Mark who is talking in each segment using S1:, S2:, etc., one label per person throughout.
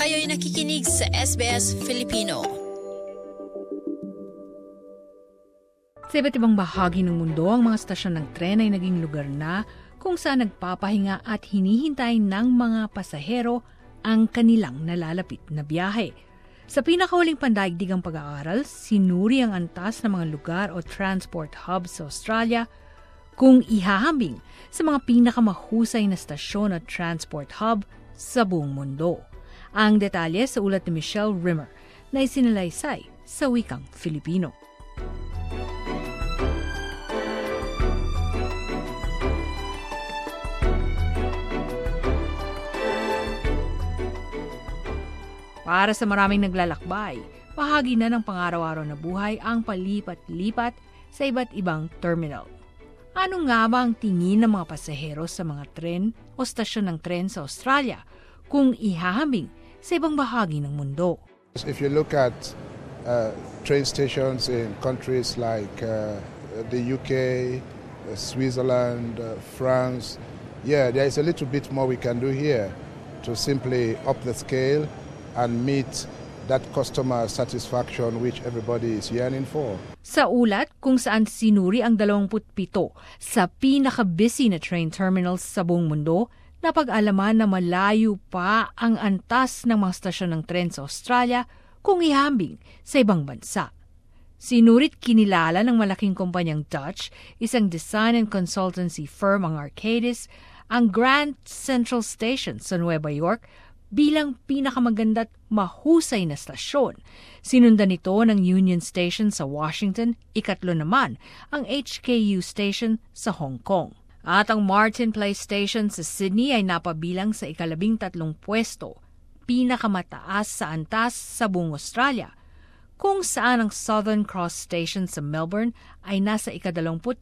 S1: Kayo'y nakikinig sa SBS Filipino.
S2: Sa iba't ibang bahagi ng mundo, ang mga stasyon ng tren ay naging lugar na kung saan nagpapahinga at hinihintay ng mga pasahero ang kanilang nalalapit na biyahe. Sa pinakahuling pandaigdigang pag-aaral, sinuri ang antas ng mga lugar o transport hubs sa Australia kung ihahambing sa mga pinakamahusay na stasyon o transport hub sa buong mundo. Ang detalye sa ulat ni Michelle Rimmer na isinalaysay sa wikang Filipino. Para sa maraming naglalakbay, bahagi na ng pang-araw-araw na buhay ang palipat-lipat sa iba't ibang terminal. Ano nga ba ang tingin ng mga pasahero sa mga tren o stasyon ng tren sa Australia kung ihahambing sa ibang bahagi ng mundo?
S3: If you look at train stations in countries like the UK, Switzerland, France, there is a little bit more we can do here to simply up the scale and meet that customer satisfaction which everybody is yearning for.
S2: Sa ulat kung saan sinuri ang 27 sa pinaka-busy na train terminals sa buong mundo, napag-alaman na malayo pa ang antas ng mga stasyon ng tren sa Australia kung ihambing sa ibang bansa. Sinurit kinilala ng malaking kumpanyang Dutch, isang design and consultancy firm ang Arcadis, ang Grand Central Station sa Nueva York bilang pinakamaganda't mahusay na stasyon. Sinundan nito ng Union Station sa Washington, ikatlo naman ang HKU Station sa Hong Kong. At ang Martin Place Station sa Sydney ay napabilang sa ika-13 pwesto, pinakamataas sa antas sa buong Australia, kung saan ang Southern Cross Station sa Melbourne ay nasa ika-21.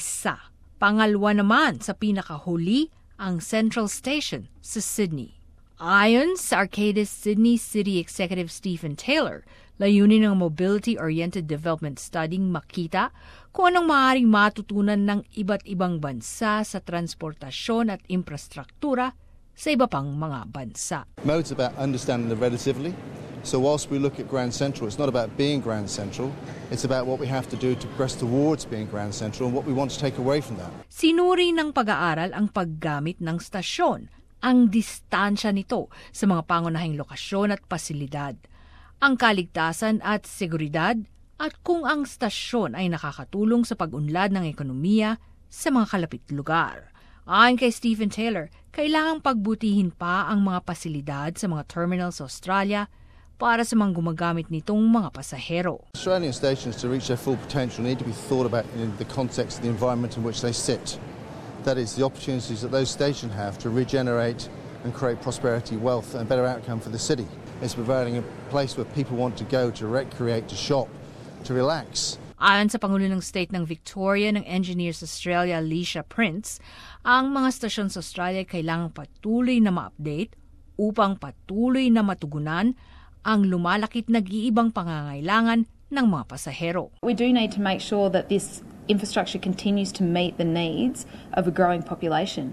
S2: Pangalawa naman sa pinakahuli ang Central Station sa Sydney. Ayon sa Arcadis Sydney City Executive Stephen Taylor, layunin ng Mobility-Oriented Development Study makita kung anong maaaring matutunan ng iba't ibang bansa sa transportasyon at infrastruktura sa iba pang mga bansa.
S4: Mode's about understanding the relatively. So whilst we look at Grand Central, it's not about being Grand Central. It's about what we have to do to progress towards being Grand Central and what we want to take away from that.
S2: Sinuri ng pag-aaral ang paggamit ng stasyon, ang distansya nito sa mga pangunahing lokasyon at pasilidad, ang kaligtasan at seguridad, at kung ang stasyon ay nakakatulong sa pag-unlad ng ekonomiya sa mga kalapit lugar. Ayon kay Stephen Taylor, kailangang pagbutihin pa ang mga pasilidad sa mga terminal sa Australia para sa mga gumagamit nitong mga pasahero.
S4: Australian stations, to reach their full potential, need to be thought about in the context of the environment in which they sit. That is, the opportunities that those stations have to regenerate and create prosperity, wealth and better outcome for the city. It's providing a place where people want to go to recreate, to shop, to relax.
S2: Ayon sa Pangulo ng State ng Victoria ng Engineers Australia, Alicia Prince, ang mga stasyon sa Australia kailangang patuloy na ma-update upang patuloy na matugunan ang lumalakit nag-iibang pangangailangan ng mga pasahero.
S5: We do need to make sure that this infrastructure continues to meet the needs of a growing population.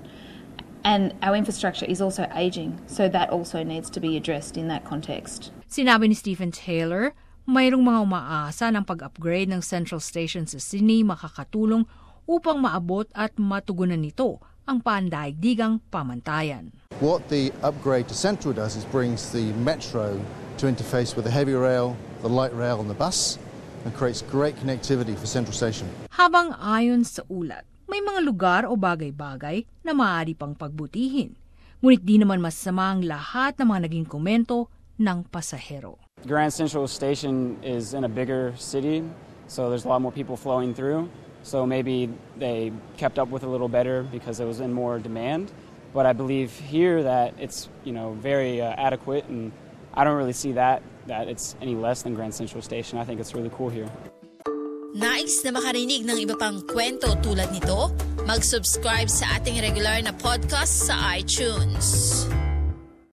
S5: And our infrastructure is also aging, so that also needs to be addressed in that context.
S2: Sinabi ni Stephen Taylor, mayroong mga umaasa ng pag-upgrade ng Central Station sa Sydney makakatulong upang maabot at matugunan nito ang pandaigdigang pamantayan.
S4: What the upgrade to Central does is brings the metro to interface with the heavy rail, the light rail and the bus, and creates great connectivity for Central Station.
S2: Habang ayon sa ulat, may mga lugar o bagay-bagay na maaari pang pagbutihin. Ngunit di naman masama ang lahat ng mga naging komento ng pasahero.
S6: Grand Central Station is in a bigger city, so there's a lot more people flowing through. So maybe they kept up with a little better because it was in more demand. But I believe here that it's very adequate, and I don't really see that it's any less than Grand Central Station. I think it's really cool here.
S1: Nais na makarinig ng iba pang kwento tulad nito? Mag-subscribe sa ating regular na podcast sa iTunes.